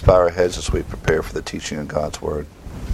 bow our heads as we prepare for the teaching of God's Word.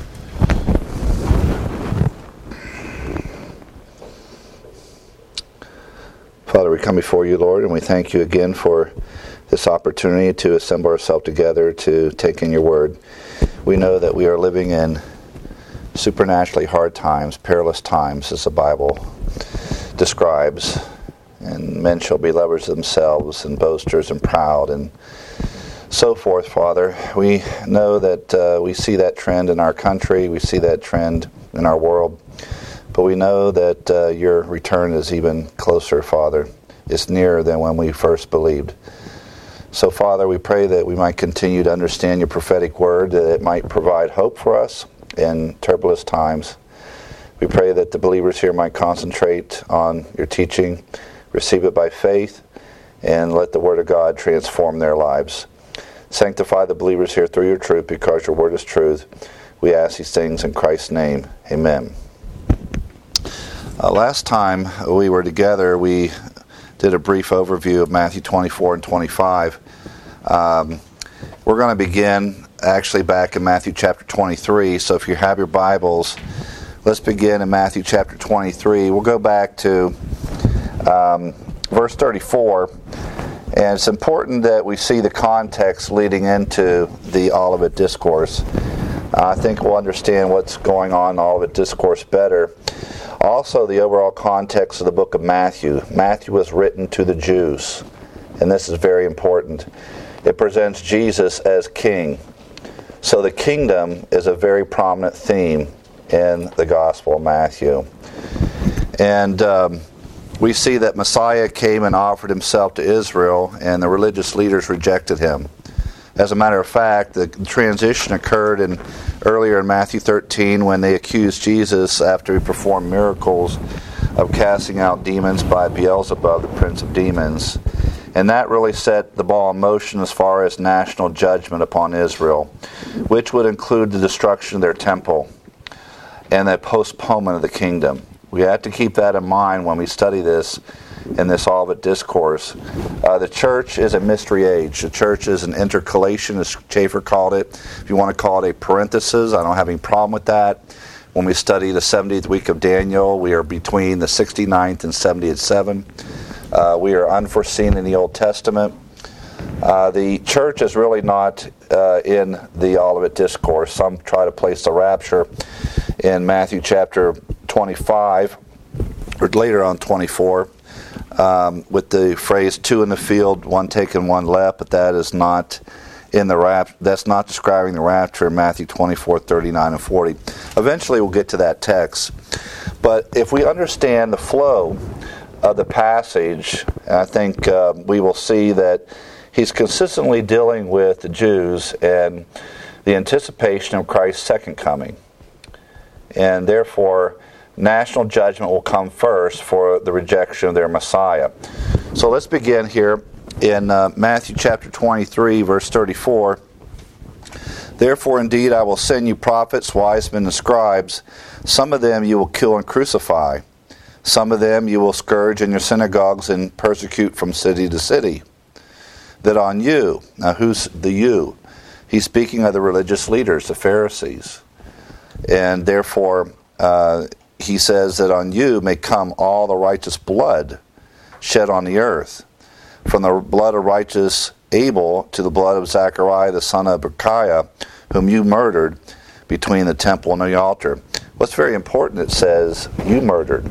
Father, we come before you, Lord, and we thank you again for this opportunity to assemble ourselves together to take in your Word. We know that we are living in supernaturally hard times, perilous times, as the Bible describes. And men shall be lovers of themselves, and boasters, and proud, and so forth, Father. We know that we see that trend in our country, we see that trend in our world, but we know that your return is even closer, Father. It's nearer than when we first believed. So, Father, we pray that we might continue to understand your prophetic word, that it might provide hope for us in turbulent times. We pray that the believers here might concentrate on your teaching, receive it by faith, and let the word of God transform their lives. Sanctify the believers here through your truth, because your word is truth. We ask these things in Christ's name. Amen. Last time we were together, we did a brief overview of Matthew 24 and 25. We're going to begin actually back in Matthew chapter 23. So if you have your Bibles, let's begin in Matthew chapter 23. We'll go back to verse 34. And it's important that we see the context leading into the Olivet Discourse. I think we'll understand what's going on in the Olivet Discourse better. Also, the overall context of the book of Matthew. Matthew was written to the Jews, and this is very important. It presents Jesus as king. So the kingdom is a very prominent theme in the Gospel of Matthew. And we see that Messiah came and offered himself to Israel, and the religious leaders rejected him. As a matter of fact, the transition occurred earlier in Matthew 13 when they accused Jesus, after he performed miracles, of casting out demons by Beelzebub, the prince of demons. And that really set the ball in motion as far as national judgment upon Israel, which would include the destruction of their temple and the postponement of the kingdom. We have to keep that in mind when we study this in this Olivet Discourse. The church is a mystery age. The church is an intercalation, as Schaeffer called it. If you want to call it a parenthesis, I don't have any problem with that. When we study the 70th week of Daniel, we are between the 69th and 70th 7. We are unforeseen in the Old Testament. The church is really not in the Olivet Discourse. Some try to place the rapture in Matthew chapter 25, or later on 24, with the phrase "two in the field, one taken, one left," but that is not in the that's not describing the rapture in Matthew 24, 39, and 40. Eventually, we'll get to that text. But if we understand the flow of the passage, I think we will see that he's consistently dealing with the Jews and the anticipation of Christ's second coming, and therefore national judgment will come first for the rejection of their Messiah. So let's begin here in Matthew chapter 23, verse 34. Therefore, indeed, I will send you prophets, wise men, and scribes. Some of them you will kill and crucify. Some of them you will scourge in your synagogues and persecute from city to city. That on you, now who's the you? He's speaking of the religious leaders, the Pharisees. And therefore, he says that on you may come all the righteous blood shed on the earth, from the blood of righteous Abel to the blood of Zachariah the son of Berechiah, whom you murdered between the temple and the altar. What's very important, it says, you murdered.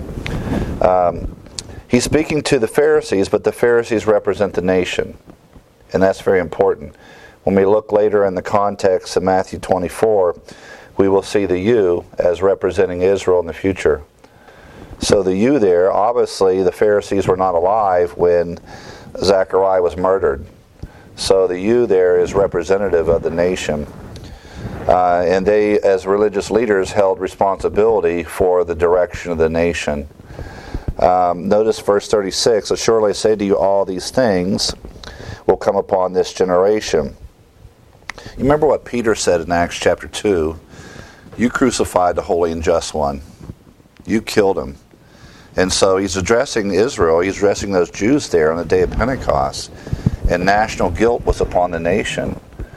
He's speaking to the Pharisees, but the Pharisees represent the nation, and that's very important. When we look later in the context of Matthew 24, we will see the you as representing Israel in the future. So the you there, obviously the Pharisees were not alive when Zechariah was murdered. So the you there is representative of the nation. And they, as religious leaders, held responsibility for the direction of the nation. Notice verse 36, "Surely I say to you, all these things will come upon this generation." You remember what Peter said in Acts chapter 2? You crucified the holy and just one. You killed him. And so he's addressing Israel, he's addressing those Jews there on the day of Pentecost. And national guilt was upon the nation.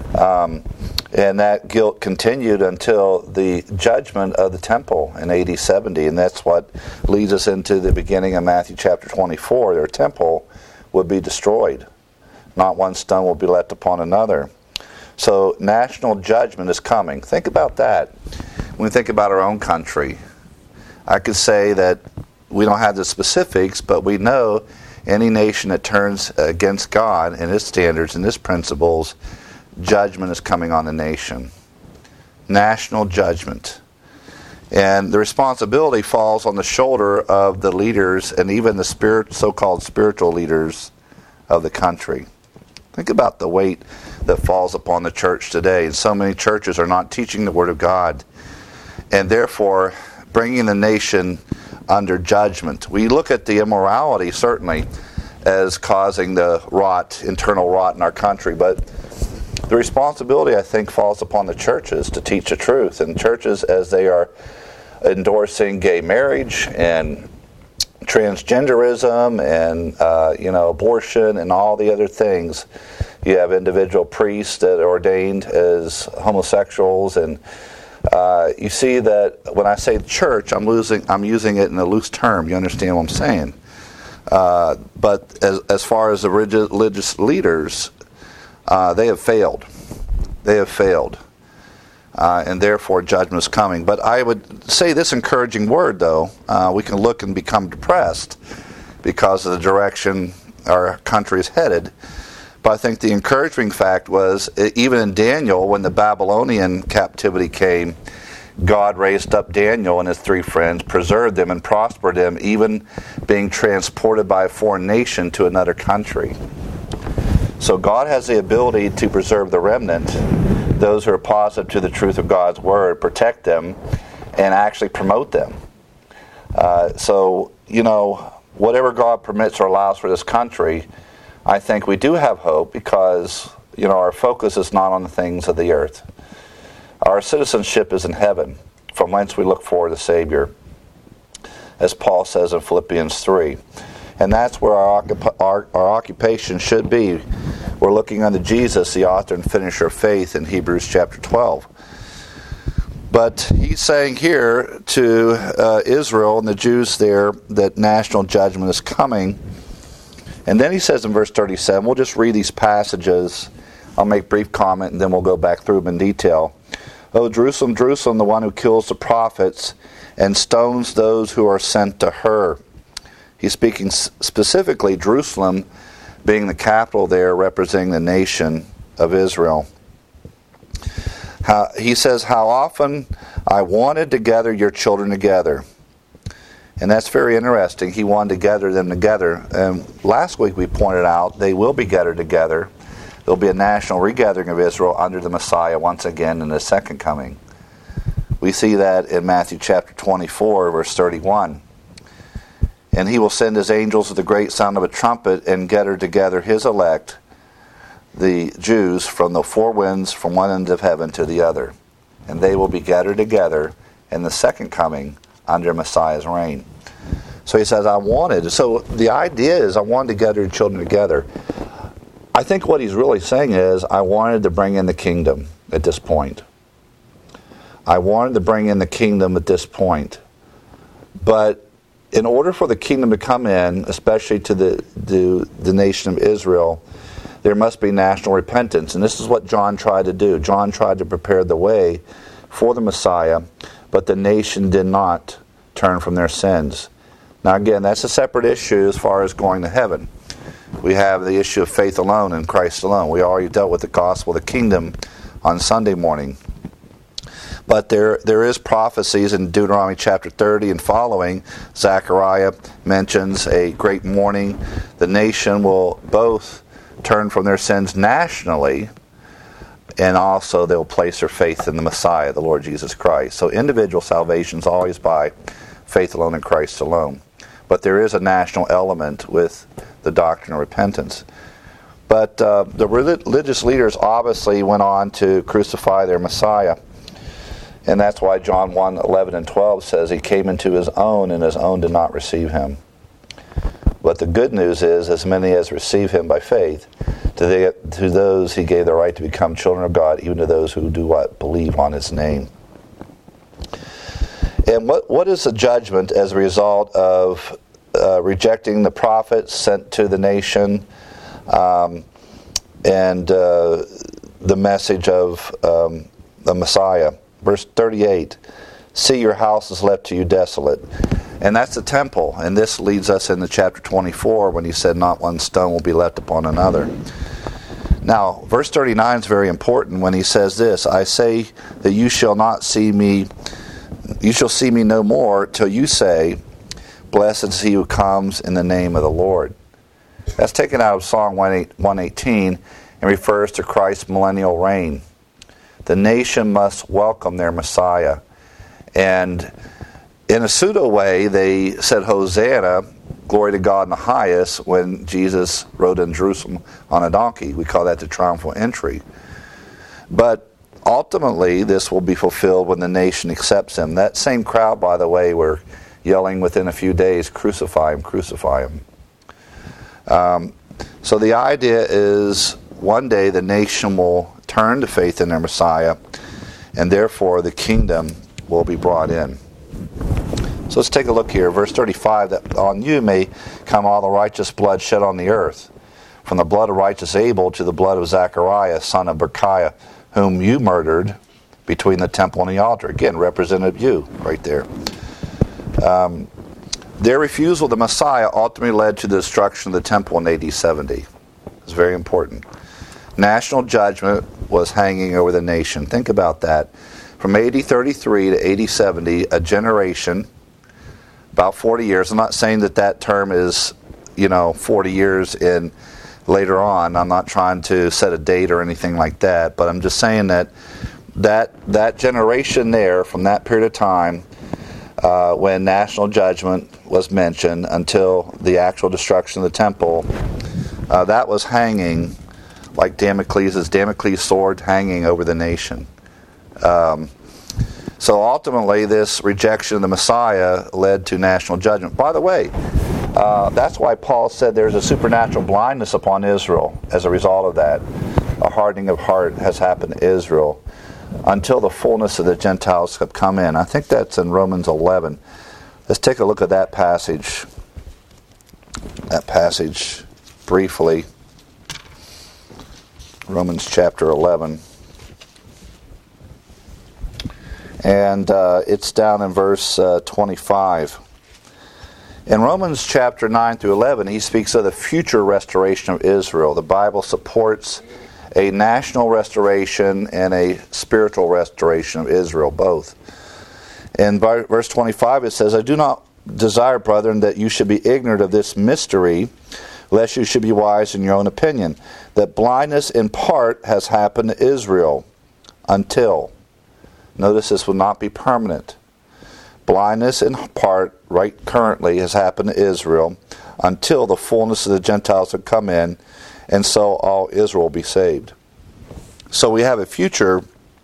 And that guilt continued until the judgment of the temple in AD 70. And that's what leads us into the beginning of Matthew chapter 24. Their temple would be destroyed. Not one stone will be left upon another. So national judgment is coming. Think about that. When we think about our own country, I could say that we don't have the specifics, but we know any nation that turns against God and His standards and His principles, judgment is coming on the nation. National judgment. And the responsibility falls on the shoulder of the leaders and even the so-called spiritual leaders of the country. Think about the weight that falls upon the church today. And so many churches are not teaching the Word of God, and therefore bringing the nation under judgment. We look at the immorality, certainly, as causing the internal rot in our country, but the responsibility, I think, falls upon the churches to teach the truth. And churches, as they are endorsing gay marriage and transgenderism and abortion and all the other things, you have individual priests that are ordained as homosexuals, and you see that when I say church, I'm using it in a loose term. You understand what I'm saying? But as far as the religious leaders, they have failed. They have failed. And therefore judgment is coming. But I would say this encouraging word, though. We can look and become depressed because of the direction our country is headed. But I think the encouraging fact was, even in Daniel, when the Babylonian captivity came, God raised up Daniel and his 3 friends, preserved them and prospered them, even being transported by a foreign nation to another country. So God has the ability to preserve the remnant, those who are positive to the truth of God's Word, protect them, and actually promote them. Whatever God permits or allows for this country, I think we do have hope because, our focus is not on the things of the earth. Our citizenship is in heaven, from whence we look for the Savior, as Paul says in Philippians 3. And that's where our occupation should be. We're looking unto Jesus, the author and finisher of faith, in Hebrews chapter 12. But he's saying here to Israel and the Jews there that national judgment is coming. And then he says in verse 37, we'll just read these passages. I'll make a brief comment and then we'll go back through them in detail. O Jerusalem, Jerusalem, the one who kills the prophets and stones those who are sent to her. He's speaking specifically Jerusalem being the capital there, representing the nation of Israel. He says, how often I wanted to gather your children together. And that's very interesting. He wanted to gather them together. And last week we pointed out they will be gathered together. There'll be a national regathering of Israel under the Messiah once again in the second coming. We see that in Matthew chapter 24, verse 31. And he will send his angels with the great sound of a trumpet and gather together his elect, the Jews, from the 4 winds, from one end of heaven to the other. And they will be gathered together in the second coming under Messiah's reign. So he says, so the idea is I wanted to gather your children together. I think what he's really saying is I wanted to bring in the kingdom at this point. I wanted to bring in the kingdom at this point. But in order for the kingdom to come in, especially to the nation of Israel, there must be national repentance. And this is what John tried to do. John tried to prepare the way for the Messiah, but the nation did not turn from their sins. Now again, that's a separate issue as far as going to heaven. We have the issue of faith alone in Christ alone. We already dealt with the gospel of the kingdom on Sunday morning. But there is prophecies in Deuteronomy chapter 30 and following. Zechariah mentions a great mourning. The nation will both turn from their sins nationally, and also they'll place their faith in the Messiah, the Lord Jesus Christ. So individual salvation is always by faith alone in Christ alone. But there is a national element with the doctrine of repentance. But the religious leaders obviously went on to crucify their Messiah. And that's why John 1:11 and 12 says he came into his own, and his own did not receive him. But the good news is, as many as receive him by faith, to those he gave the right to become children of God, even to those who do what? Believe on his name. And what is the judgment as a result of rejecting the prophets sent to the nation and the message of the Messiah? Verse 38, see your house is left to you desolate. And that's the temple. And this leads us into chapter 24 when he said not one stone will be left upon another. Now, verse 39 is very important when he says this, I say that you shall see me no more till you say, blessed is he who comes in the name of the Lord. That's taken out of Psalm 118 and refers to Christ's millennial reign. The nation must welcome their Messiah. And in a pseudo way, they said, Hosanna, glory to God in the highest, when Jesus rode in Jerusalem on a donkey. We call that the triumphal entry. But ultimately, this will be fulfilled when the nation accepts him. That same crowd, by the way, were yelling within a few days, crucify him, crucify him. So the idea is one day the nation will turn to faith in their Messiah, and therefore the kingdom will be brought in. So let's take a look here. Verse 35, that on you may come all the righteous blood shed on the earth, from the blood of righteous Abel to the blood of Zachariah, son of Berechiah, whom you murdered between the temple and the altar. Again, represented you right there. Their refusal of the Messiah ultimately led to the destruction of the temple in AD 70. It's very important. National judgment was hanging over the nation. Think about that. From AD 33 to AD 70, a generation, about 40 years. I'm not saying that term is, 40 years in later on. I'm not trying to set a date or anything like that, but I'm just saying that generation there, from that period of time, when national judgment was mentioned until the actual destruction of the temple, that was hanging like Damocles' sword hanging over the nation. So ultimately, this rejection of the Messiah led to national judgment. By the way, that's why Paul said there's a supernatural blindness upon Israel as a result of that. A hardening of heart has happened to Israel until the fullness of the Gentiles have come in. I think that's in Romans 11. Let's take a look at that passage. That passage briefly. Romans chapter 11. And it's down in verse 25. In Romans chapter 9 through 11, he speaks of the future restoration of Israel. The Bible supports a national restoration and a spiritual restoration of Israel, both. In verse 25 it says, I do not desire, brethren, that you should be ignorant of this mystery, lest you should be wise in your own opinion, that blindness in part has happened to Israel until... Notice this will not be permanent. Blindness in part, right currently, has happened to Israel until the fullness of the Gentiles have come in, and so all Israel will be saved. So we have a future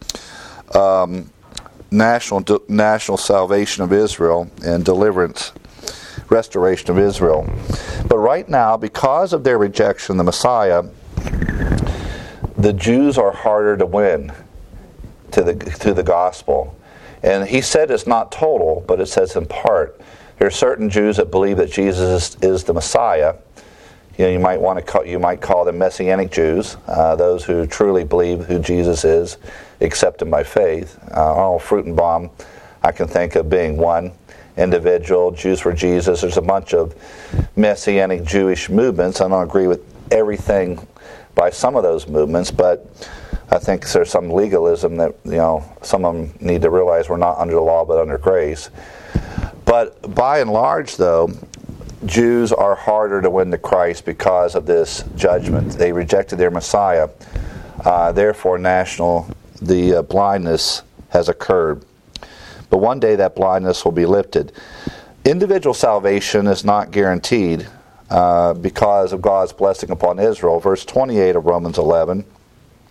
national salvation of Israel and deliverance, restoration of Israel. But right now, because of their rejection of the Messiah, the Jews are harder to win to the gospel. And he said it's not total, but it says in part. There are certain Jews that believe that Jesus is the Messiah. You might call them Messianic Jews, those who truly believe who Jesus is, accept him by faith. Arnold Fruchtenbaum, I can think of being one individual. Jews for Jesus. There's a bunch of Messianic Jewish movements. I don't agree with everything by some of those movements, but I think there's some legalism that, some of them need to realize we're not under the law but under grace. But by and large, though, Jews are harder to win to Christ because of this judgment. They rejected their Messiah. Therefore, the blindness has occurred. But one day that blindness will be lifted. Individual salvation is not guaranteed because of God's blessing upon Israel. Verse 28 of Romans 11.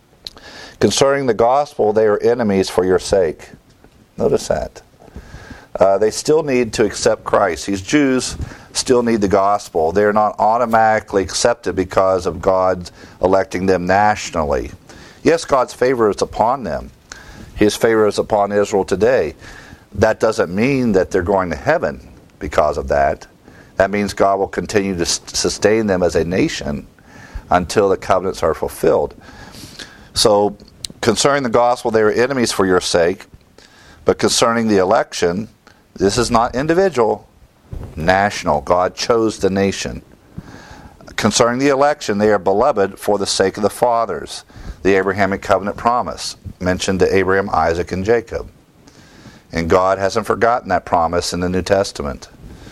Concerning the gospel, they are enemies for your sake. Notice that. they still need to accept Christ. These Jews still need the gospel. They're not automatically accepted because of God electing them nationally. Yes, God's favor is upon them. His favor is upon Israel today. That doesn't mean that they're going to heaven because of that. That means God will continue to sustain them as a nation until the covenants are fulfilled. So, concerning the gospel, they were enemies for your sake. But concerning the election, this is not individual, national. God chose the nation. Concerning the election, they are beloved for the sake of the fathers. The Abrahamic covenant promise mentioned to Abraham, Isaac, and Jacob. And God hasn't forgotten that promise in the New Testament.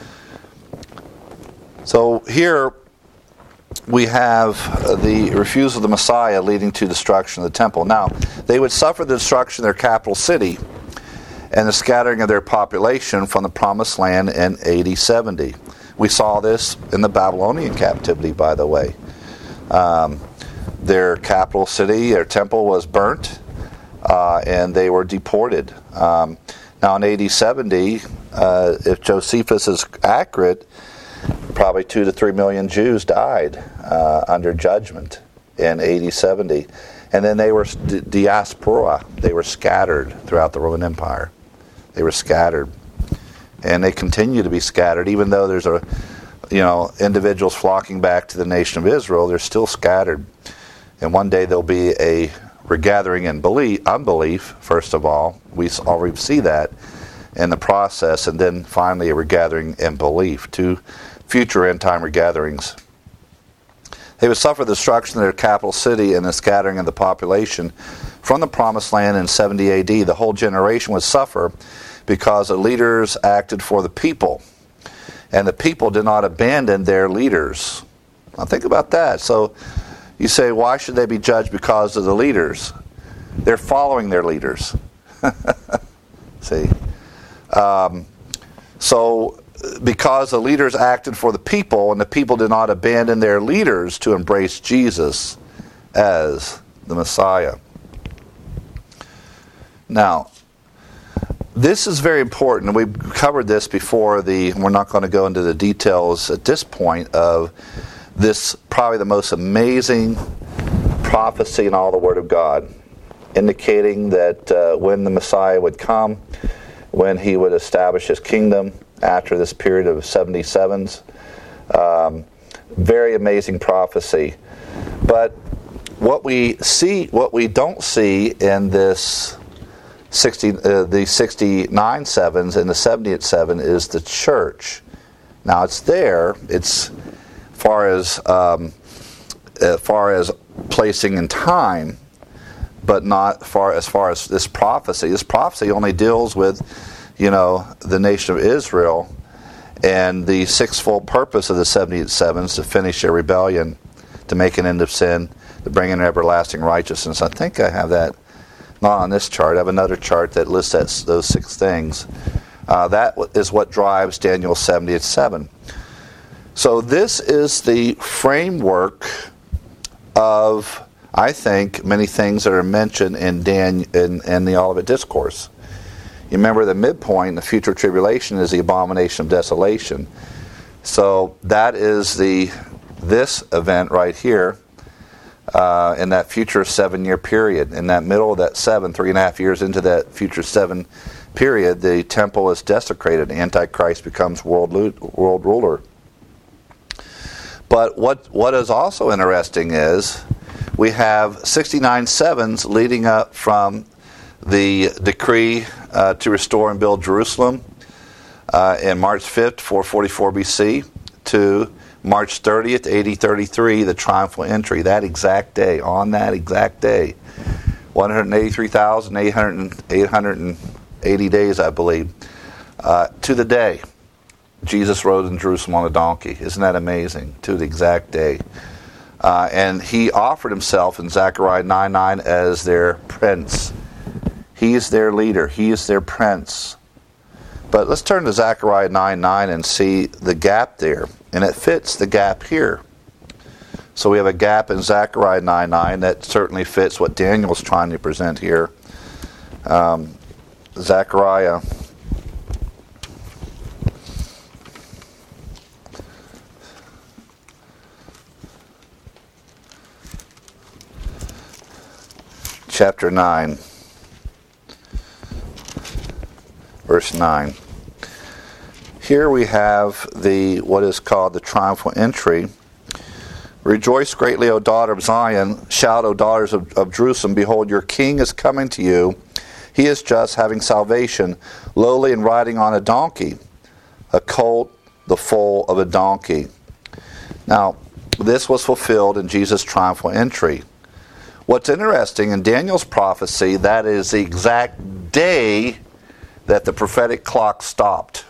So here we have the refusal of the Messiah leading to destruction of the temple. Now, they would suffer the destruction of their capital city and the scattering of their population from the promised land in AD 70. We saw this in the Babylonian captivity, by the way. Their capital city, their temple was burnt, and they were deported. Now in AD 70, if Josephus is accurate, probably 2 to 3 million Jews died under judgment in AD 70. And then they were diaspora. They were scattered throughout the Roman Empire. They were scattered. And they continue to be scattered. Even though there's individuals flocking back to the nation of Israel, they're still scattered. And one day there'll be a regathering in unbelief, first of all. We already see that in the process. And then finally a regathering in belief. 2 future end-time regatherings. They would suffer the destruction of their capital city and the scattering of the population from the promised land in 70 AD. The whole generation would suffer because the leaders acted for the people, and the people did not abandon their leaders. Now think about that. So you say, why should they be judged because of the leaders? They're following their leaders. See? So because the leaders acted for the people and the people did not abandon their leaders to embrace Jesus as the Messiah. Now, this is very important. We've covered this before. We're not going to go into the details at this point of this, probably the most amazing prophecy in all the Word of God, indicating that when the Messiah would come, when he would establish his kingdom after this period of 77s. Very amazing prophecy. But what we don't see in this the 69 sevens and the 70th seven is the church. Now it's there. It's as far as placing in time, but not as far as this prophecy. This prophecy only deals with the nation of Israel, and the sixfold purpose of the 70th sevens to finish their rebellion, to make an end of sin, to bring in everlasting righteousness. I think I have that not on this chart. I have another chart that lists those 6 things. That is what drives Daniel's 70th seven. So this is the framework of, I think, many things that are mentioned in the Olivet Discourse. You remember the midpoint, the future tribulation, is the abomination of desolation. So that is this event right here in that future 7-year period. In that middle of that 3.5 years into that future 7 period, the temple is desecrated. Antichrist becomes world ruler. But what is also interesting is we have 69 sevens leading up from the decree to restore and build Jerusalem in March 5th, 444 BC, to March 30th, AD 33, the triumphal entry, that exact day, on that exact day. 183,880 days, I believe, to the day. Jesus rode in Jerusalem on a donkey. Isn't that amazing? To the exact day. And he offered himself in Zechariah 9:9 as their prince. He is their leader. He is their prince. But let's turn to Zechariah 9:9 and see the gap there. And it fits the gap here. So we have a gap in Zechariah 9:9 that certainly fits what Daniel's trying to present here. Zechariah chapter 9, verse 9. Here we have what is called the triumphal entry. Rejoice greatly, O daughter of Zion. Shout, O daughters of Jerusalem. Behold, your king is coming to you. He is just, having salvation, lowly and riding on a donkey, a colt, the foal of a donkey. Now, this was fulfilled in Jesus' triumphal entry. What's interesting, in Daniel's prophecy, that is the exact day that the prophetic clock stopped.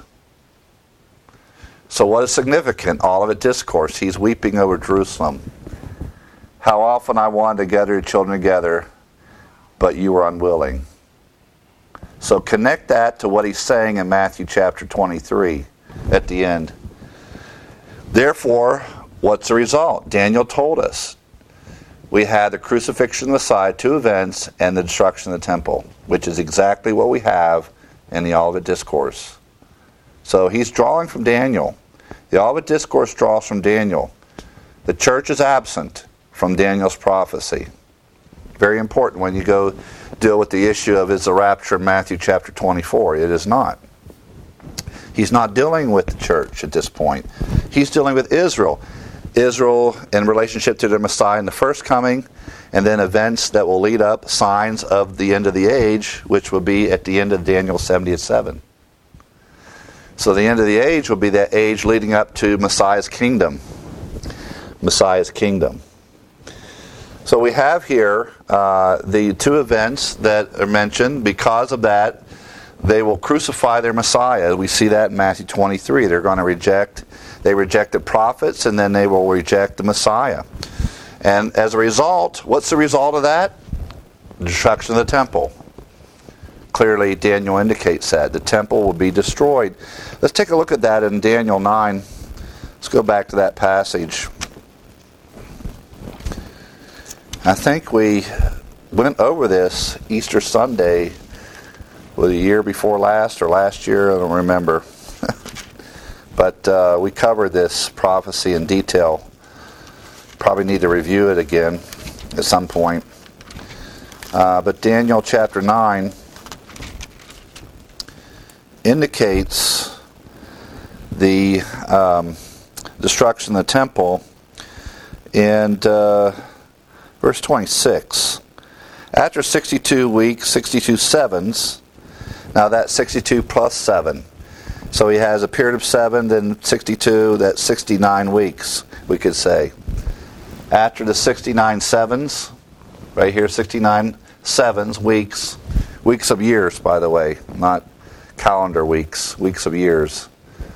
So what is significant? Olivet Discourse. He's weeping over Jerusalem. How often I wanted to gather your children together, but you were unwilling. So connect that to what he's saying in Matthew chapter 23 at the end. Therefore, what's the result? Daniel told us. We had the crucifixion of the Messiah, 2 events, and the destruction of the temple, which is exactly what we have in the Olivet Discourse. So he's drawing from Daniel. The Olivet Discourse draws from Daniel. The church is absent from Daniel's prophecy. Very important when you go deal with the issue of is the rapture in Matthew chapter 24. It is not. He's not dealing with the church at this point. He's dealing with Israel. Israel in relationship to the Messiah in the first coming, and then events that will lead up, signs of the end of the age, which will be at the end of Daniel's 70th 7. So the end of the age will be that age leading up to Messiah's kingdom. Messiah's kingdom. So we have here the 2 events that are mentioned. Because of that, they will crucify their Messiah. We see that in Matthew 23. They're going to they rejected prophets, and then they will reject the Messiah. And as a result, what's the result of that? Destruction of the temple. Clearly, Daniel indicates that. The temple will be destroyed. Let's take a look at that in Daniel 9. Let's go back to that passage. I think we went over this Easter Sunday, the year before last or last year, I don't remember. But we covered this prophecy in detail. Probably need to review it again at some point. But Daniel chapter 9 indicates the destruction of the temple. And verse 26. After 62 weeks, 62 sevens. Now that's 62 plus 7. So he has a period of 7, then 62, that's 69 weeks, we could say. After the 69 sevens, right here, 69 sevens, weeks of years, by the way, not calendar weeks of years.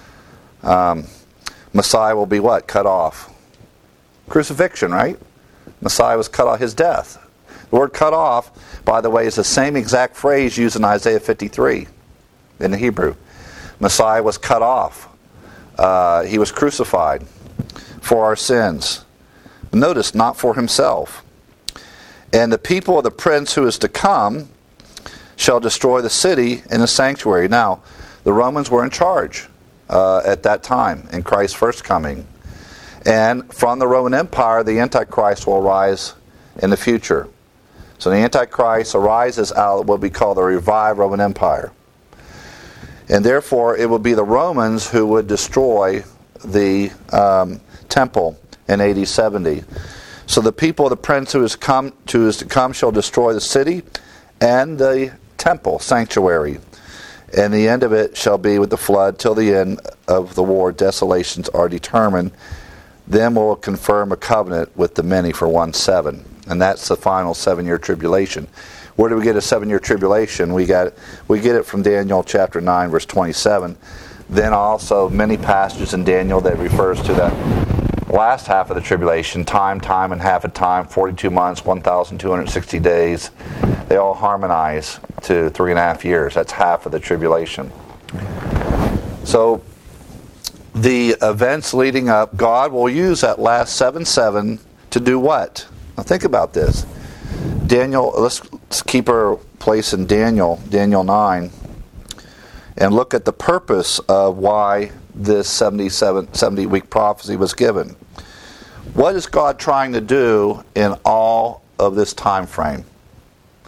Messiah will be what? Cut off. Crucifixion, right? Messiah was cut off, his death. The word cut off, by the way, is the same exact phrase used in Isaiah 53 in the Hebrew. Messiah was cut off. He was crucified for our sins. Notice, not for himself. And the people of the prince who is to come shall destroy the city and the sanctuary. Now, the Romans were in charge at that time, in Christ's first coming. And from the Roman Empire, the Antichrist will arise in the future. So the Antichrist arises out of what we call the revived Roman Empire. And therefore, it will be the Romans who would destroy the temple in AD 70. So the people of the prince who is to come shall destroy the city and the temple, sanctuary. And the end of it shall be with the flood till the end of the war. Desolations are determined. Then will confirm a covenant with the many for 1/7. And that's the final 7-year tribulation. Where do we get a 7-year tribulation? We get it from Daniel chapter 9, verse 27. Then also many passages in Daniel that refers to the last half of the tribulation, time, and half a time, 42 months, 1,260 days. They all harmonize to 3.5 years. That's half of the tribulation. So the events leading up, God will use that last 7/7 to do what? Now think about this. Daniel, let's keep our place in Daniel 9, and look at the purpose of why this 70-week prophecy was given. What is God trying to do in all of this time frame?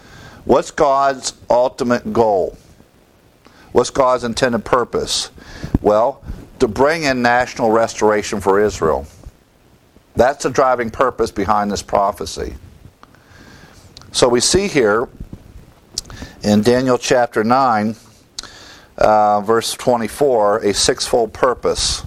What's God's ultimate goal? What's God's intended purpose? Well, to bring in national restoration for Israel. That's the driving purpose behind this prophecy. So we see here in Daniel chapter 9, verse 24, a sixfold purpose.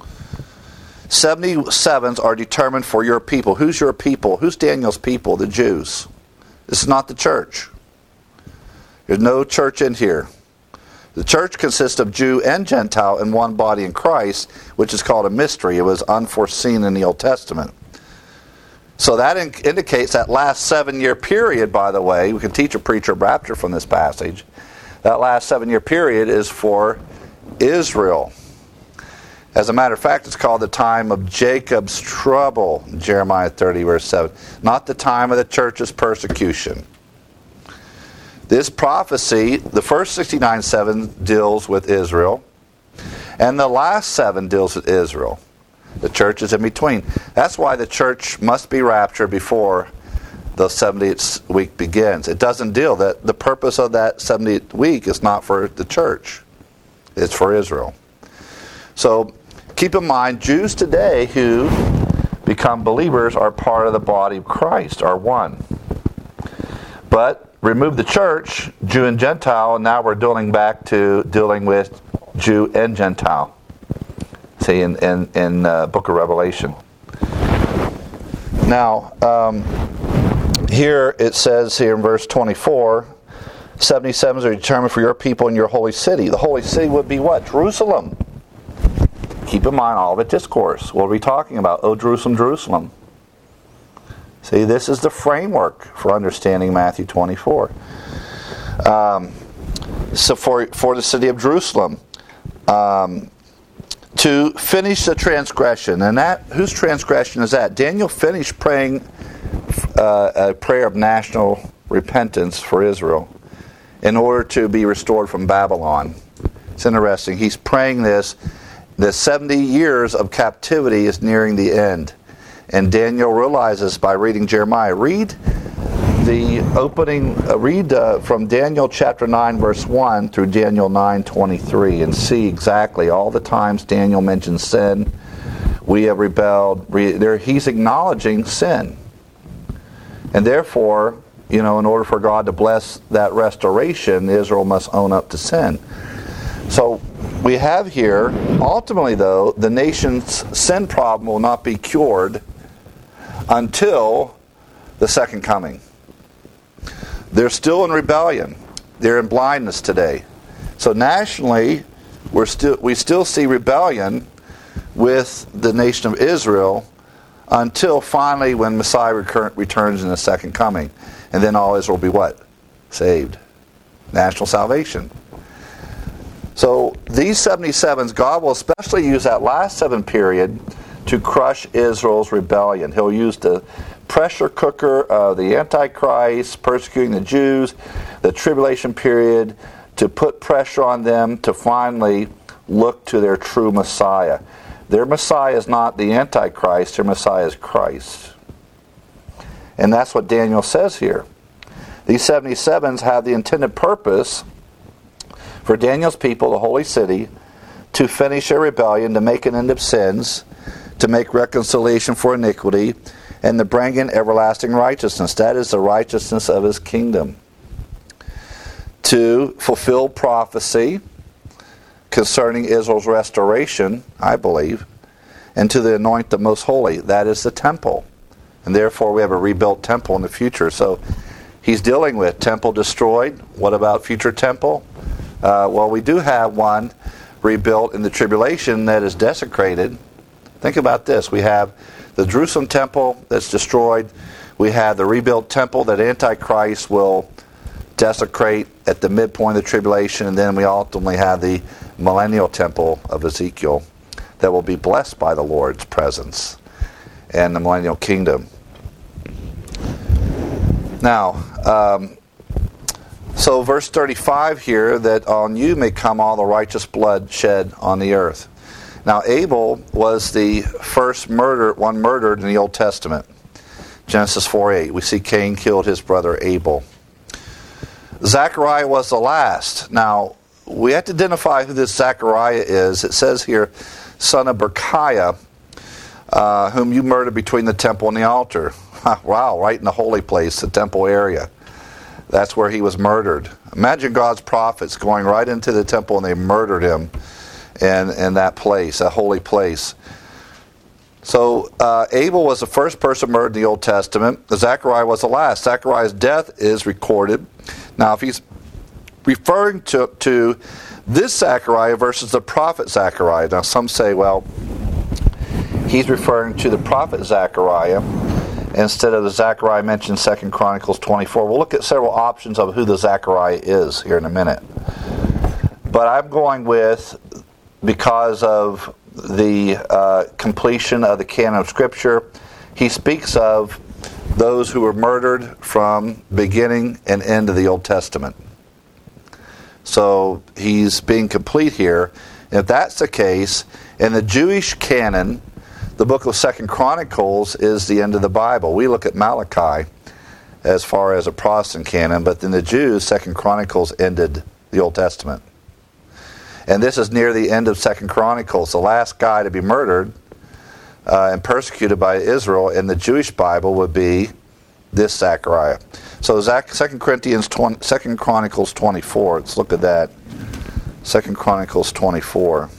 77s are determined for your people. Who's your people? Who's Daniel's people? The Jews. This is not the church. There's no church in here. The church consists of Jew and Gentile in one body in Christ, which is called a mystery. It was unforeseen in the Old Testament. So that indicates that last 7-year period, by the way, we can teach a preacher rapture from this passage. That last 7-year period is for Israel. As a matter of fact, it's called the time of Jacob's trouble, Jeremiah 30, verse 7. Not the time of the church's persecution. This prophecy, the first 69:7 deals with Israel, and the last 7 deals with Israel. The church is in between. That's why the church must be raptured before the 70th week begins. It doesn't deal that the purpose of that 70th week is not for the church. It's for Israel. So keep in mind, Jews today who become believers are part of the body of Christ, are one. But remove the church, Jew and Gentile, and now we're dealing with Jew and Gentile. See, in Book of Revelation. Now, here it says here in verse 24, 77s are determined for your people in your holy city. The holy city would be what? Jerusalem. Keep in mind all of it discourse. What are we talking about? Oh, Jerusalem, Jerusalem. See, this is the framework for understanding Matthew 24. So for the city of Jerusalem, to finish the transgression, and that whose transgression is that? Daniel finished praying a prayer of national repentance for Israel in order to be restored from Babylon. It's interesting. He's praying this. The 70 years of captivity is nearing the end. And Daniel realizes by reading Jeremiah, read from Daniel chapter 9 verse 1 through Daniel 9:23 and see exactly all the times Daniel mentions sin. We have rebelled. He's acknowledging sin. And therefore, in order for God to bless that restoration, Israel must own up to sin. So we have here, ultimately though, the nation's sin problem will not be cured until the second coming. They're still in rebellion. They're in blindness today. So nationally, we still see rebellion with the nation of Israel until finally when Messiah returns in the second coming. And then all Israel will be what? Saved. National salvation. So these 77s, God will especially use that last 7 period to crush Israel's rebellion. He'll use the pressure cooker of the Antichrist, persecuting the Jews, the tribulation period, to put pressure on them to finally look to their true Messiah. Their Messiah is not the Antichrist, their Messiah is Christ. And that's what Daniel says here. These 77s have the intended purpose for Daniel's people, the holy city, to finish their rebellion, to make an end of sins, to make reconciliation for iniquity, and to bring in everlasting righteousness. That is the righteousness of his kingdom. To fulfill prophecy concerning Israel's restoration, I believe, and to anoint the most holy. That is the temple. And therefore we have a rebuilt temple in the future. So he's dealing with temple destroyed. What about future temple? Well, we do have one rebuilt in the tribulation that is desecrated. Think about this. We have the Jerusalem temple that's destroyed. We have the rebuilt temple that Antichrist will desecrate at the midpoint of the tribulation. And then we ultimately have the millennial temple of Ezekiel that will be blessed by the Lord's presence and the millennial kingdom. Now, so verse 35 here, that on you may come all the righteous blood shed on the earth. Now Abel was the first one murdered in the Old Testament. Genesis 4:8. We see Cain killed his brother Abel. Zechariah was the last. Now, we have to identify who this Zechariah is. It says here, son of Berechiah, whom you murdered between the temple and the altar. Wow, right in the holy place, the temple area. That's where he was murdered. Imagine God's prophets going right into the temple and they murdered him in that place, that holy place. So Abel was the first person murdered in the Old Testament. Zechariah was the last. Zechariah's death is recorded. Now, if he's referring to this Zechariah versus the prophet Zechariah, now some say, well, he's referring to the prophet Zechariah instead of the Zechariah mentioned in 2 Chronicles 24. We'll look at several options of who the Zechariah is here in a minute. But I'm going with, because of the completion of the canon of Scripture, he speaks of those who were murdered from beginning and end of the Old Testament. So he's being complete here. If that's the case, in the Jewish canon, the book of 2 Chronicles is the end of the Bible. We look at Malachi as far as a Protestant canon, but in the Jews, 2 Chronicles ended the Old Testament. And this is near the end of 2 Chronicles. The last guy to be murdered and persecuted by Israel in the Jewish Bible would be this Zechariah. So 2 Chronicles 24. Let's look at that. 2 Chronicles 24.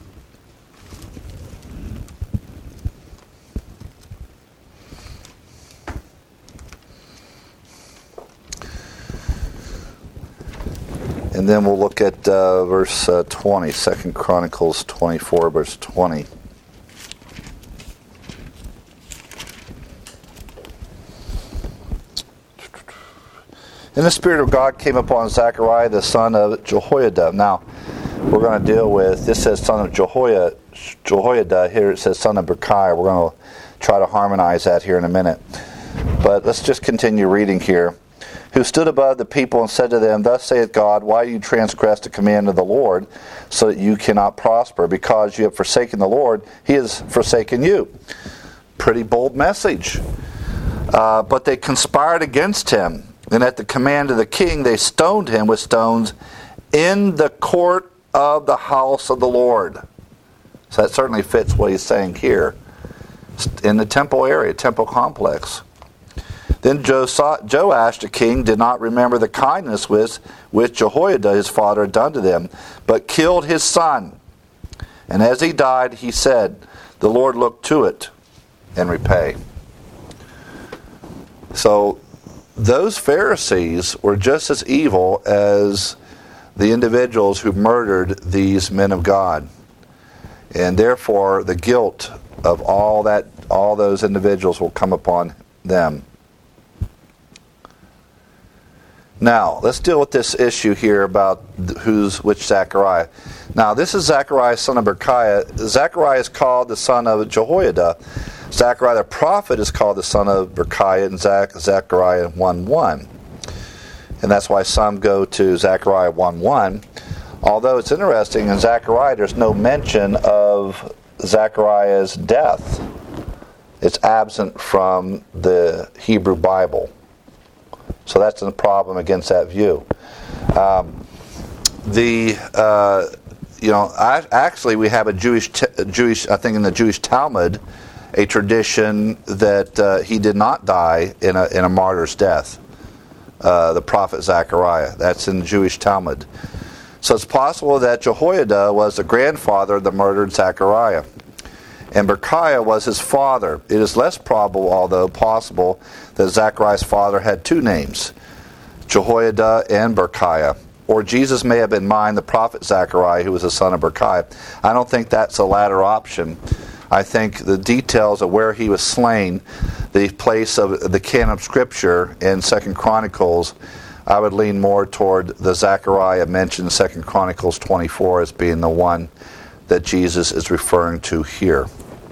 And then we'll look at verse 20, 2 Chronicles 24, verse 20. And the Spirit of God came upon Zechariah, the son of Jehoiada. Now, we're going to deal with, this says son of Jehoiada, here it says son of Berechiah. We're going to try to harmonize that here in a minute. But let's just continue reading here. Who stood above the people and said to them, Thus saith God, why do you transgress the command of the Lord, so that you cannot prosper? Because you have forsaken the Lord, he has forsaken you. Pretty bold message. But they conspired against him, and at the command of the king they stoned him with stones in the court of the house of the Lord. So that certainly fits what he's saying here. In the temple area, temple complex. Then Joash the king did not remember the kindness which Jehoiada his father had done to them, but killed his son. And as he died, he said, The Lord look to it and repay. So those Pharisees were just as evil as the individuals who murdered these men of God. And therefore, the guilt of all those individuals will come upon them. Now, let's deal with this issue here about which Zechariah. Now, this is Zechariah, son of Berechiah. Zechariah is called the son of Jehoiada. Zechariah the prophet is called the son of Berechiah in Zechariah 1:1. And that's why some go to Zechariah 1:1. Although it's interesting, in Zechariah there's no mention of Zechariah's death. It's absent from the Hebrew Bible. So that's a problem against that view. Actually, we have a Jewish, I think in the Jewish Talmud, a tradition that he did not die in a martyr's death. The prophet Zechariah. That's in the Jewish Talmud. So it's possible that Jehoiada was the grandfather of the murdered Zechariah, and Berechiah was his father. It is less probable, although possible, that Zechariah's father had two names, Jehoiada and Berechiah. Or Jesus may have been mine, the prophet Zechariah, who was the son of Berechiah. I don't think that's the latter option. I think the details of where he was slain, the place of the canon of Scripture in 2 Chronicles, I would lean more toward the Zechariah mentioned in 2 Chronicles 24 as being the one that Jesus is referring to here.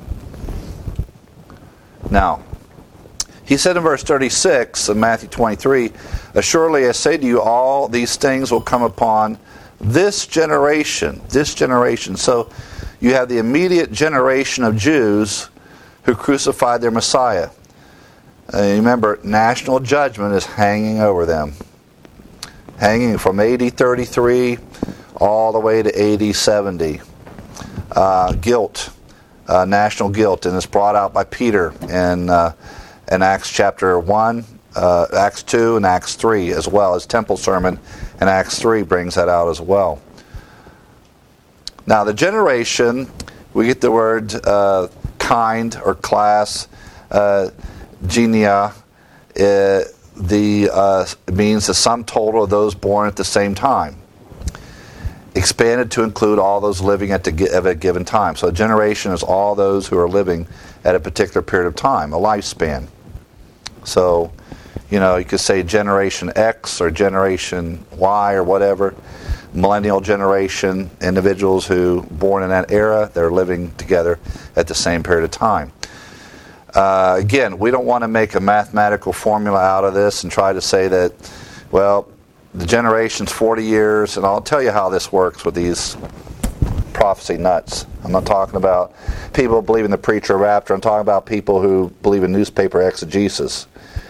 Now, he said in verse 36 of Matthew 23, Assuredly I say to you, all these things will come upon this generation. This generation. So you have the immediate generation of Jews who crucified their Messiah. Remember, national judgment is hanging over them. hanging from AD 33 all the way to AD 70. Guilt, national guilt, and it's brought out by Peter in Acts chapter 1, Acts 2, and Acts 3, as well as Temple Sermon, and Acts 3 brings that out as well. Now, the generation, we get the word kind or class, genia. It means the sum total of those born at the same time. Expanded to include all those living at a given time. So a generation is all those who are living at a particular period of time, a lifespan. So, you could say Generation X or Generation Y or whatever. Millennial generation, individuals who born in that era, they're living together at the same period of time. Again, we don't want to make a mathematical formula out of this and try to say that, well, the generation's 40 years, and I'll tell you how this works with these prophecy nuts. I'm not talking about people who believe in the preacher rapture. I'm talking about people who believe in newspaper exegesis.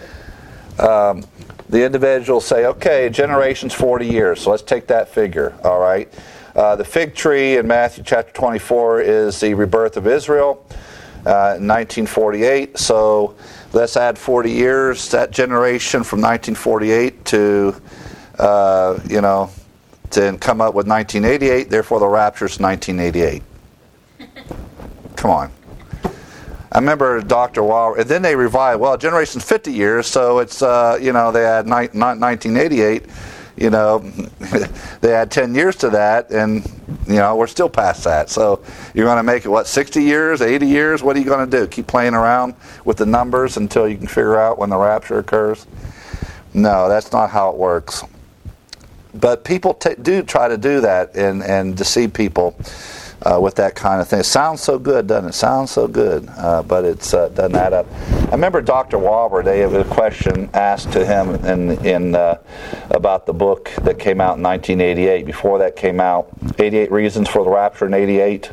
The individuals say, okay, generation's 40 years, so let's take that figure, all right? The fig tree in Matthew chapter 24 is the rebirth of Israel in 1948, so let's add 40 years, that generation from 1948 to to come up with 1988, therefore the rapture's 1988. Come on. I remember Dr. Waller, and then they revived, well, generation's 50 years, so it's, they had 1988, they add 10 years to that, and, we're still past that. So you're going to make it, 60 years, 80 years? What are you going to do? Keep playing around with the numbers until you can figure out when the rapture occurs? No, that's not how it works. But people do try to do that and deceive people with that kind of thing. It sounds so good, doesn't it? Sounds so good, but it doesn't add up. I remember Dr. Walber, they have a question asked to him in about the book that came out in 1988. Before that came out, 88 Reasons for the Rapture in 88.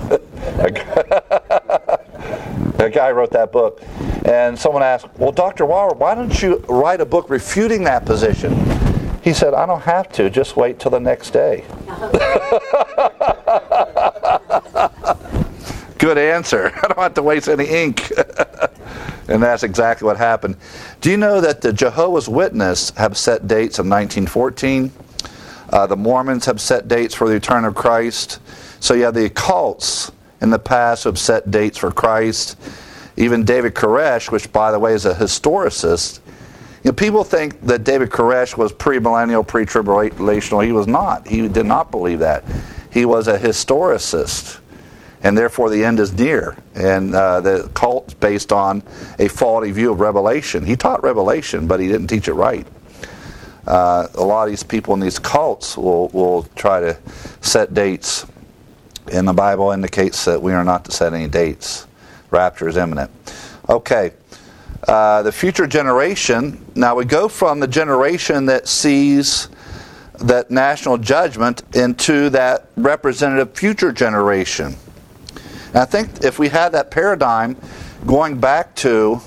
That guy wrote that book. And someone asked, well, Dr. Walber, why don't you write a book refuting that position? He said, I don't have to. Just wait till the next day. Good answer. I don't have to waste any ink. And that's exactly what happened. Do you know that the Jehovah's Witnesses have set dates of 1914? The Mormons have set dates for the return of Christ. So you have the occults in the past who have set dates for Christ. Even David Koresh, which by the way is a historicist. People think that David Koresh was premillennial, pre-tribulational. He was not. He did not believe that. He was a historicist, and therefore the end is near. And the cult's based on a faulty view of Revelation. He taught Revelation, but he didn't teach it right. A lot of these people in these cults will try to set dates, and the Bible indicates that we are not to set any dates. Rapture is imminent. Okay. The future generation, now we go from the generation that sees that national judgment into that representative future generation. And I think if we had that paradigm going back to,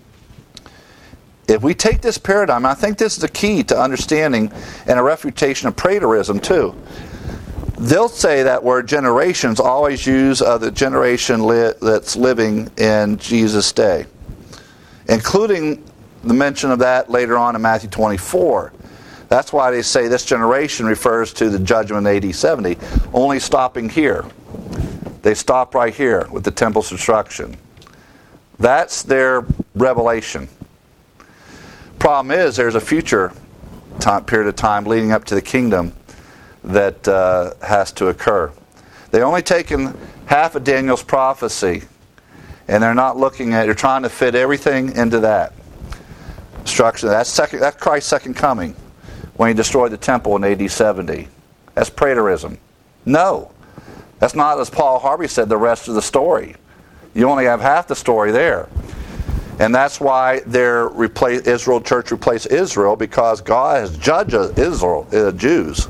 if we take this paradigm, I think this is the key to understanding and a refutation of preterism too. They'll say that word generations always use the generation that's living in Jesus' day, including the mention of that later on in Matthew 24. That's why they say this generation refers to the judgment in AD 70, only stopping here. They stop right here with the temple's destruction. That's their revelation. Problem is, there's a future period of time leading up to the kingdom that has to occur. They only taken half of Daniel's prophecy, and they're not looking at. They're trying to fit everything into that structure. That's Christ's second coming, when he destroyed the temple in AD 70. That's preterism. No, that's not, as Paul Harvey said, the rest of the story. You only have half the story there. And that's why Israel church replaced Israel, because God has judged Israel, Jews.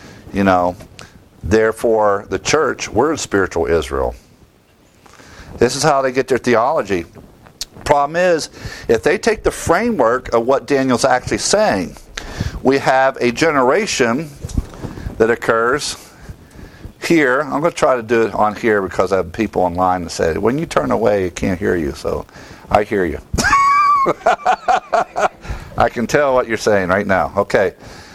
Therefore, the church, we're spiritual Israel. This is how they get their theology. Problem is, if they take the framework of what Daniel's actually saying, we have a generation that occurs here. I'm going to try to do it on here because I have people online that say, when you turn away, I can't hear you. So I hear you. I can tell what you're saying right now. Okay.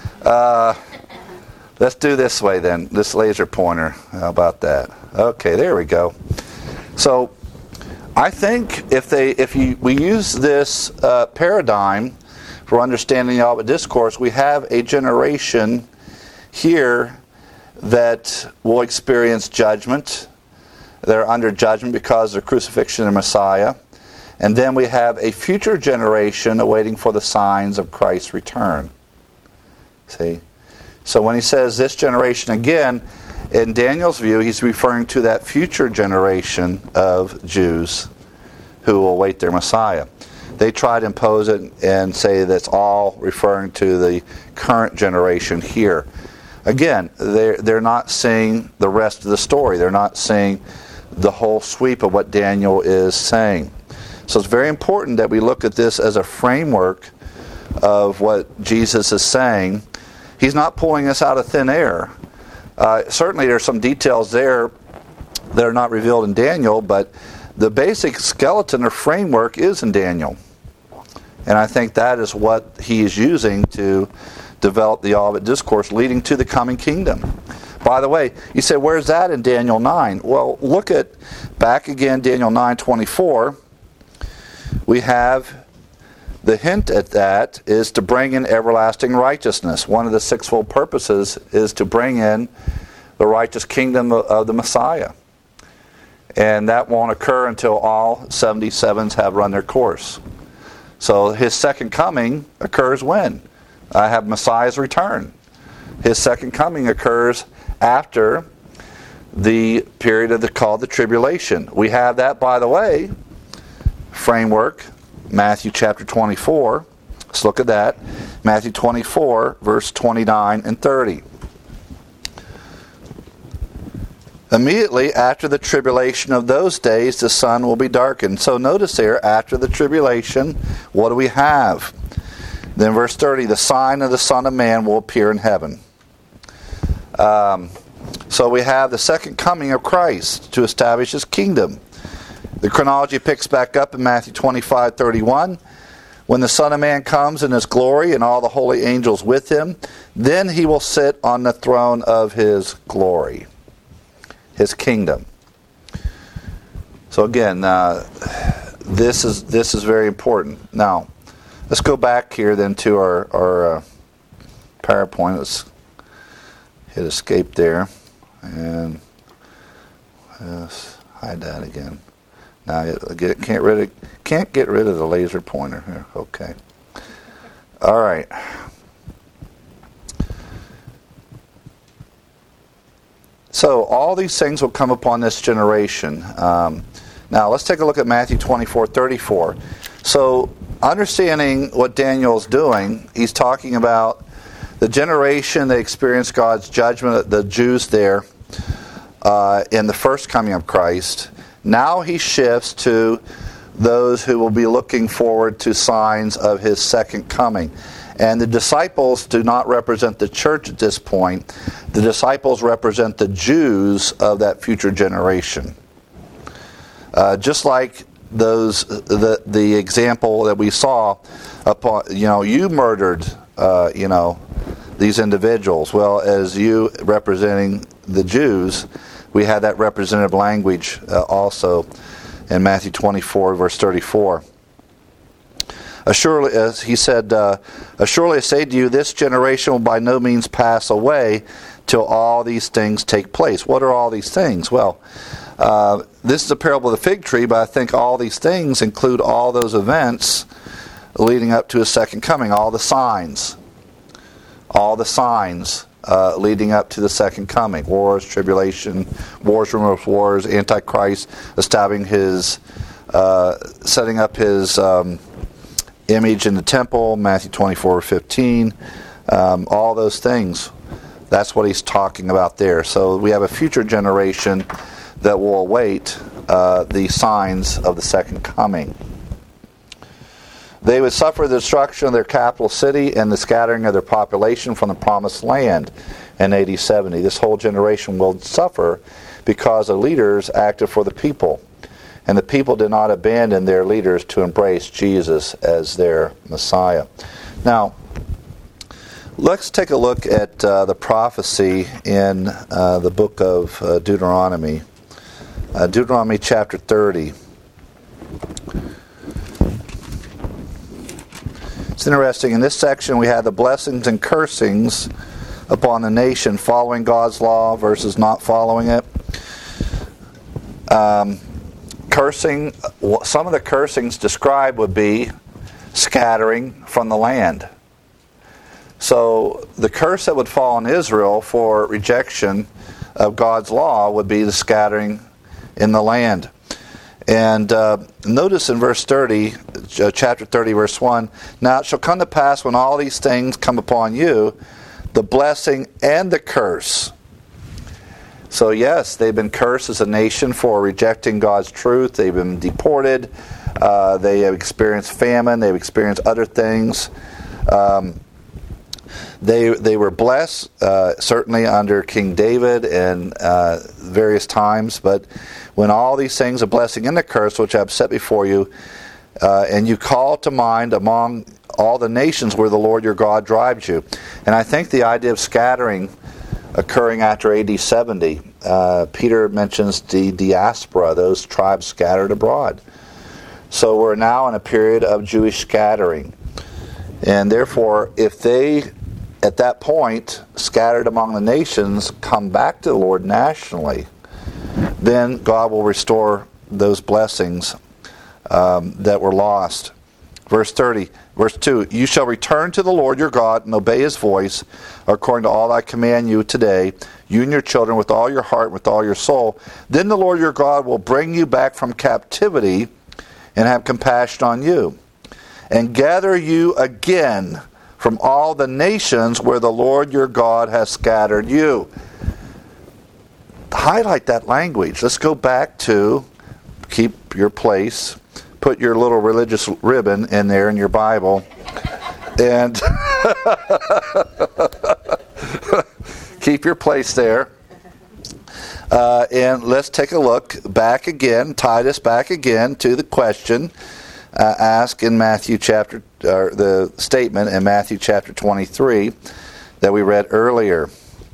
Let's do this way then. This laser pointer. How about that? Okay, there we go. So I think we use this paradigm for understanding the Olivet Discourse, we have a generation here that will experience judgment. They're under judgment because of the crucifixion of Messiah. And then we have a future generation awaiting for the signs of Christ's return. See? So when he says this generation again, in Daniel's view, he's referring to that future generation of Jews who will await their Messiah. They try to impose it and say that's all referring to the current generation here. Again, they're not seeing the rest of the story. They're not seeing the whole sweep of what Daniel is saying. So it's very important that we look at this as a framework of what Jesus is saying. He's not pulling us out of thin air. Certainly there's some details there that are not revealed in Daniel, but the basic skeleton or framework is in Daniel. And I think that is what he is using to develop the Olivet Discourse leading to the coming kingdom. By the way, you say, where's that in Daniel 9? Well, look at, back again, Daniel 9:24. We have the hint at that is to bring in everlasting righteousness. One of the sixfold purposes is to bring in the righteous kingdom of the Messiah. And that won't occur until all 77s have run their course. So his second coming occurs when? I have Messiah's return. His second coming occurs after the period called the tribulation. We have that, by the way, framework, Matthew chapter 24. Let's look at that. Matthew 24, verse 29 and 30. Immediately after the tribulation of those days, the sun will be darkened. So notice there, after the tribulation, what do we have? Then verse 30, the sign of the Son of Man will appear in heaven. So we have the second coming of Christ to establish his kingdom. The chronology picks back up in Matthew 25:31. When the Son of Man comes in his glory and all the holy angels with him, then he will sit on the throne of his glory, his kingdom. So again, this is very important. Now, let's go back here then to our PowerPoint. Let's hit escape there, and let's hide that again. Now, can't get rid of the laser pointer here. Okay. All right. So all these things will come upon this generation. Now let's take a look at Matthew 24:34. So understanding what Daniel's doing, he's talking about the generation that experienced God's judgment, the Jews there, in the first coming of Christ. Now he shifts to those who will be looking forward to signs of his second coming. And the disciples do not represent the church at this point. The disciples represent the Jews of that future generation. Just like the example that we saw upon, you murdered, these individuals. Well, as you representing the Jews, we had that representative language also in Matthew 24, verse 34. Assuredly, as he said, assuredly I say to you, this generation will by no means pass away till all these things take place. What are all these things? Well, this is a parable of the fig tree, but I think all these things include all those events leading up to his second coming, all the signs leading up to the second coming. Wars, tribulation, wars, rumors of wars, Antichrist, establishing his, setting up his image in the temple, Matthew 24:15, all those things. That's what he's talking about there. So we have a future generation that will await the signs of the second coming. They would suffer the destruction of their capital city and the scattering of their population from the promised land in AD 70. This whole generation will suffer because the leaders acted for the people. And the people did not abandon their leaders to embrace Jesus as their Messiah. Now, let's take a look at the prophecy in the book of Deuteronomy. Deuteronomy chapter 30. It's interesting. In this section, we have the blessings and cursings upon the nation following God's law versus not following it. Cursing, some of the cursings described would be scattering from the land. So the curse that would fall on Israel for rejection of God's law would be the scattering in the land. And notice in verse 30, chapter 30, verse 1, "Now it shall come to pass when all these things come upon you, the blessing and the curse." So yes, they've been cursed as a nation for rejecting God's truth. They've been deported. They have experienced famine. They've experienced other things. They were blessed, certainly under King David and various times. But when all these things, a blessing and a curse, which I have set before you, and you call to mind among all the nations where the Lord your God drives you. And I think the idea of scattering occurring after AD 70. Peter mentions the diaspora, those tribes scattered abroad. So we're now in a period of Jewish scattering. And therefore, if they, at that point, scattered among the nations, come back to the Lord nationally, then God will restore those blessings that were lost. Verse 30, verse 2, "You shall return to the Lord your God and obey his voice according to all I command you today, you and your children with all your heart and with all your soul. Then the Lord your God will bring you back from captivity and have compassion on you, and gather you again from all the nations where the Lord your God has scattered you." Highlight that language. Let's go back to keep your place. Put your little religious ribbon in there in your Bible. And keep your place there. And let's take a look back again, tie this back again to the question asked in Matthew chapter, or the statement in Matthew chapter 23 that we read earlier.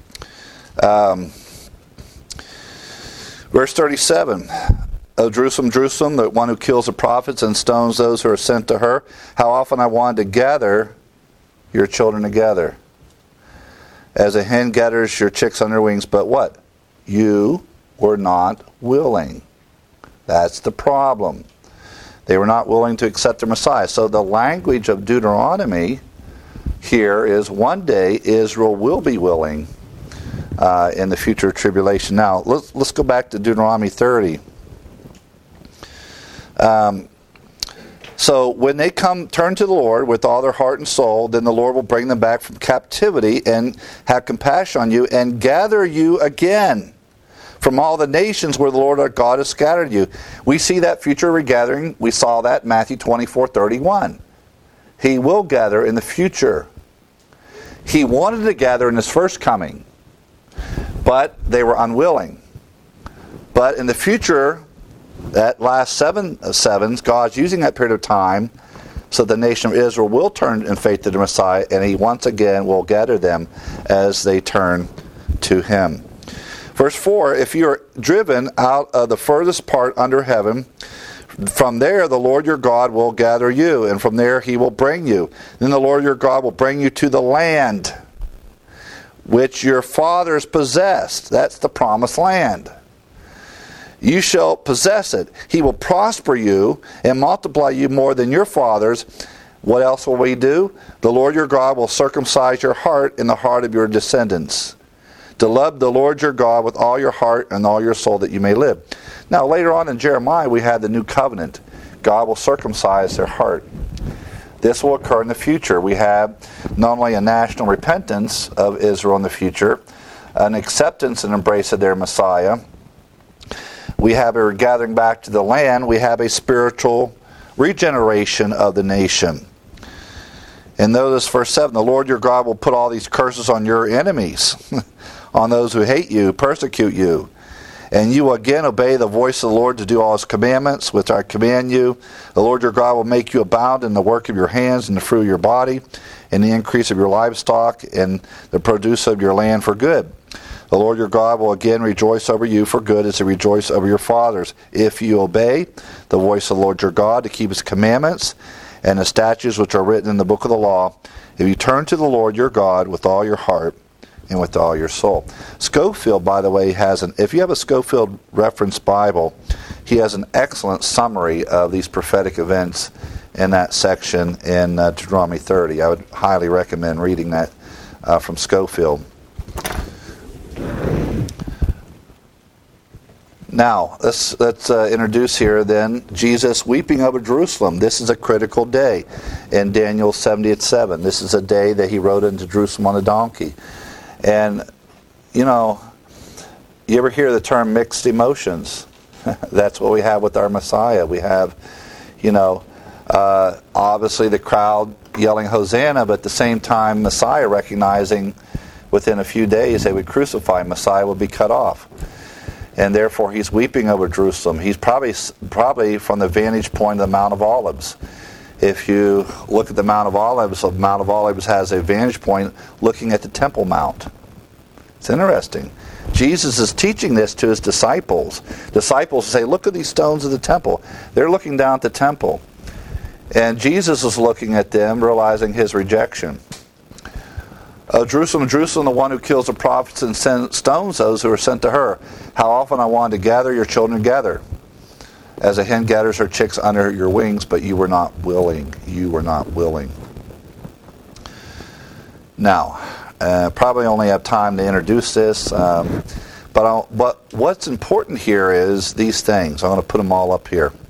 Verse 37. "O Jerusalem, Jerusalem, the one who kills the prophets and stones those who are sent to her, how often I wanted to gather your children together, as a hen gathers your chicks under her wings, but what? You were not willing." That's the problem. They were not willing to accept the Messiah. So the language of Deuteronomy here is one day Israel will be willing in the future tribulation. Now, let's go back to Deuteronomy 30. So when they turn to the Lord with all their heart and soul, then the Lord will bring them back from captivity and have compassion on you and gather you again from all the nations where the Lord our God has scattered you. We see that future regathering. We saw that in Matthew 24:31. He will gather in the future. He wanted to gather in his first coming, but they were unwilling. But in the future, that last 7 sevens, God's using that period of time so the nation of Israel will turn in faith to the Messiah, and he once again will gather them as they turn to him. Verse 4, "If you are driven out of the furthest part under heaven, from there the Lord your God will gather you, and from there he will bring you. Then the Lord your God will bring you to the land which your fathers possessed." That's the promised land. "You shall possess it. He will prosper you and multiply you more than your fathers." What else will we do? "The Lord your God will circumcise your heart and the heart of your descendants, to love the Lord your God with all your heart and all your soul, that you may live." Now later on in Jeremiah we have the new covenant. God will circumcise their heart. This will occur in the future. We have not only a national repentance of Israel in the future, an acceptance and embrace of their Messiah. We have a gathering back to the land. We have a spiritual regeneration of the nation. And notice verse 7, the Lord your God will put all these curses on your enemies, on those who hate you, persecute you. And you will again obey the voice of the Lord to do all his commandments, which I command you. The Lord your God will make you abound in the work of your hands and the fruit of your body, and the increase of your livestock, and the produce of your land for good. The Lord your God will again rejoice over you for good as he rejoiced over your fathers, if you obey the voice of the Lord your God to keep his commandments and the statutes which are written in the book of the law, if you turn to the Lord your God with all your heart and with all your soul. Scofield, by the way, if you have a Scofield Reference Bible, he has an excellent summary of these prophetic events in that section in Deuteronomy 30. I would highly recommend reading that from Scofield. Now, let's introduce here then Jesus weeping over Jerusalem. This is a critical day in Daniel 70:7. This is a day that he rode into Jerusalem on a donkey. And, you ever hear the term mixed emotions? That's what we have with our Messiah. We have, obviously the crowd yelling Hosanna, but at the same time Messiah recognizing within a few days they would crucify Messiah, would be cut off. And therefore he's weeping over Jerusalem. He's probably from the vantage point of the Mount of Olives. If you look at the Mount of Olives has a vantage point looking at the Temple Mount. It's interesting. Jesus is teaching this to his disciples. Disciples say, look at these stones of the temple. They're looking down at the temple. And Jesus is looking at them, realizing his rejection. Jerusalem, Jerusalem, the one who kills the prophets and stones those who are sent to her. How often I wanted to gather your children together, as a hen gathers her chicks under your wings, but you were not willing. You were not willing. Now, probably only have time to introduce this, but what's important here is these things. I'm going to put them all up here.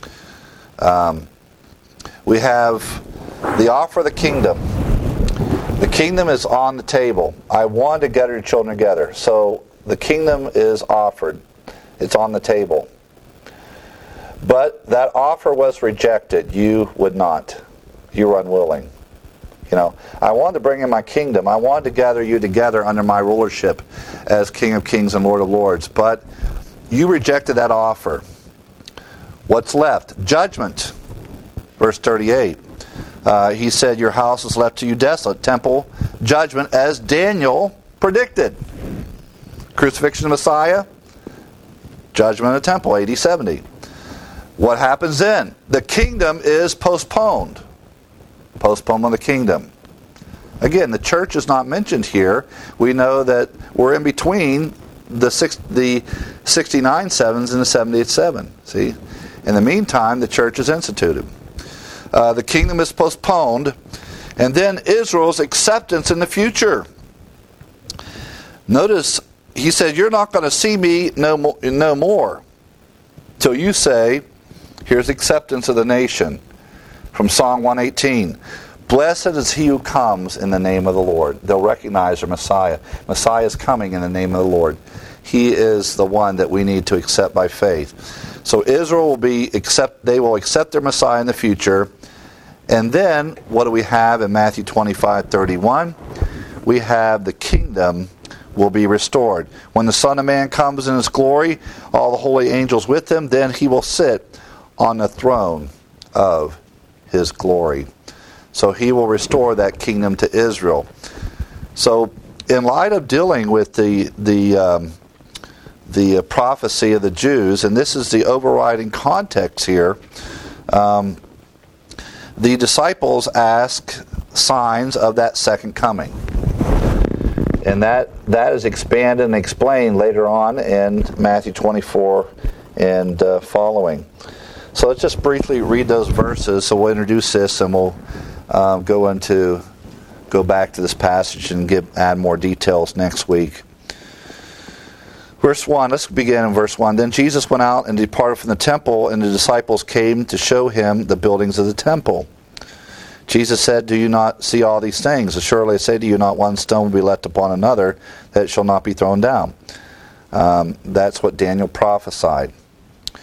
We have the offer of the kingdom. The kingdom is on the table. I want to gather your children together. So the kingdom is offered. It's on the table. But that offer was rejected. You would not. You were unwilling. I wanted to bring in my kingdom. I wanted to gather you together under my rulership as King of Kings and Lord of Lords. But you rejected that offer. What's left? Judgment. Verse 38. He said, your house is left to you desolate. Temple judgment, as Daniel predicted. Crucifixion of Messiah. Judgment of the temple, AD 70. What happens then? The kingdom is postponed. Postponement of the kingdom. Again, the church is not mentioned here. We know that we're in between the 69 sevens and the 78 7. See? In the meantime, the church is instituted. The kingdom is postponed. And then Israel's acceptance in the future. Notice, he said, you're not going to see me no more till you say, here's acceptance of the nation. From Psalm 118. Blessed is he who comes in the name of the Lord. They'll recognize their Messiah. Messiah is coming in the name of the Lord. He is the one that we need to accept by faith. So Israel they will accept their Messiah in the future. And then, what do we have in Matthew 25:31? We have the kingdom will be restored. When the Son of Man comes in his glory, all the holy angels with him, then he will sit on the throne of his glory. So he will restore that kingdom to Israel. So in light of dealing with the prophecy of the Jews, and this is the overriding context here, the disciples ask signs of that second coming. And that is expanded and explained later on in Matthew 24 and following. So let's just briefly read those verses. So we'll introduce this and we'll go back to this passage and add more details next week. Verse 1, let's begin in verse 1. Then Jesus went out and departed from the temple, and the disciples came to show him the buildings of the temple. Jesus said, do you not see all these things? Surely I say to you, not one stone will be left upon another that it shall not be thrown down. That's what Daniel prophesied.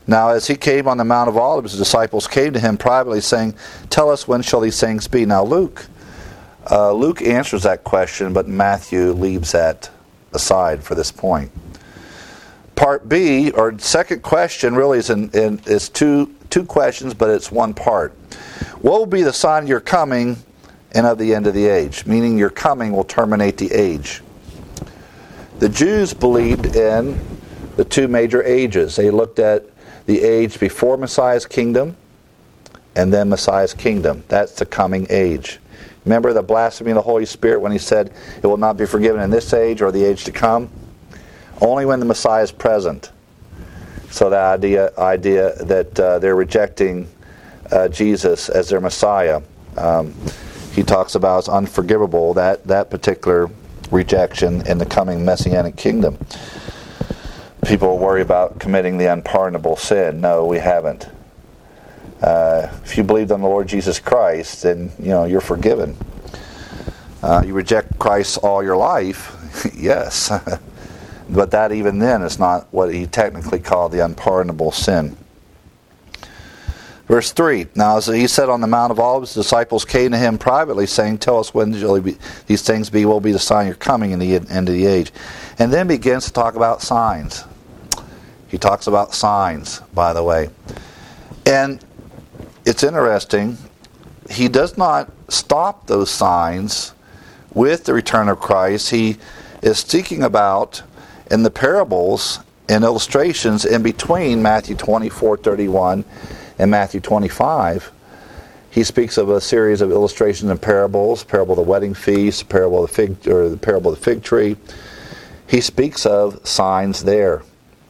Now as he came on the Mount of Olives, the disciples came to him privately, saying, "Tell us, when shall these things be?" Now Luke answers that question, but Matthew leaves that aside for this point. Part B, or second question, really is two questions, but it's one part. What will be the sign of your coming and of the end of the age? Meaning your coming will terminate the age. The Jews believed in the two major ages. They looked at the age before Messiah's kingdom and then Messiah's kingdom. That's the coming age. Remember the blasphemy of the Holy Spirit when he said it will not be forgiven in this age or the age to come? Only when the Messiah is present. So the idea that they're rejecting Jesus as their Messiah, he talks about as unforgivable, that particular rejection in the coming Messianic kingdom. People worry about committing the unpardonable sin. No, we haven't. If you believe in the Lord Jesus Christ, then you're forgiven. You reject Christ all your life, yes. But that even then is not what he technically called the unpardonable sin. Verse 3, now as he said on the Mount of Olives, the disciples came to him privately, saying, "Tell us, when shall these things be? What will be the sign of your coming in the end of the age?" And then begins to talk about signs. He talks about signs, by the way. And it's interesting, he does not stop those signs with the return of Christ. He is speaking about, in the parables and illustrations in between Matthew 24:31 and Matthew 25, he speaks of a series of illustrations and parables, parable of the wedding feast, the parable of the fig tree. He speaks of signs there,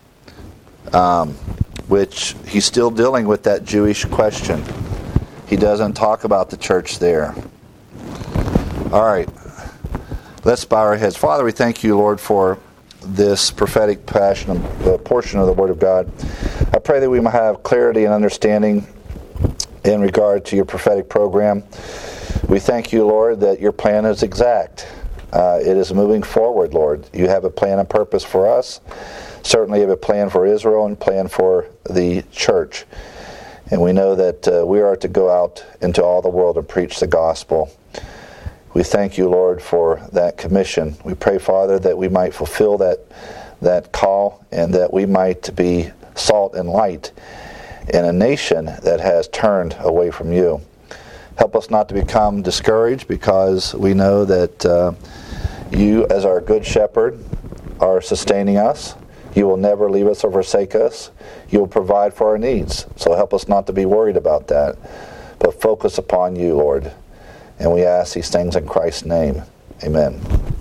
which he's still dealing with that Jewish question. He doesn't talk about the church there. All right, let's bow our heads. Father, we thank you, Lord, for this prophetic portion of the Word of God. I pray that we might have clarity and understanding in regard to your prophetic program. We thank you, Lord, that your plan is exact. It is moving forward, Lord. You have a plan and purpose for us. Certainly you have a plan for Israel and a plan for the church. And we know that we are to go out into all the world and preach the gospel. We thank you, Lord, for that commission. We pray, Father, that we might fulfill that call and that we might be salt and light in a nation that has turned away from you. Help us not to become discouraged, because we know that you, as our good shepherd, are sustaining us. You will never leave us or forsake us. You will provide for our needs. So help us not to be worried about that, but focus upon you, Lord. And we ask these things in Christ's name. Amen.